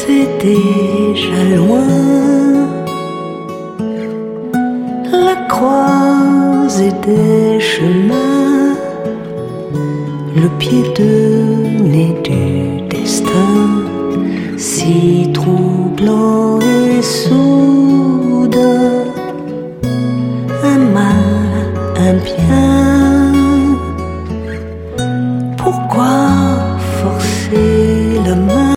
c'est déjà loin. La croisée des chemins, le pied de nez du destin, si troublant et soudain. Un mal, un bien,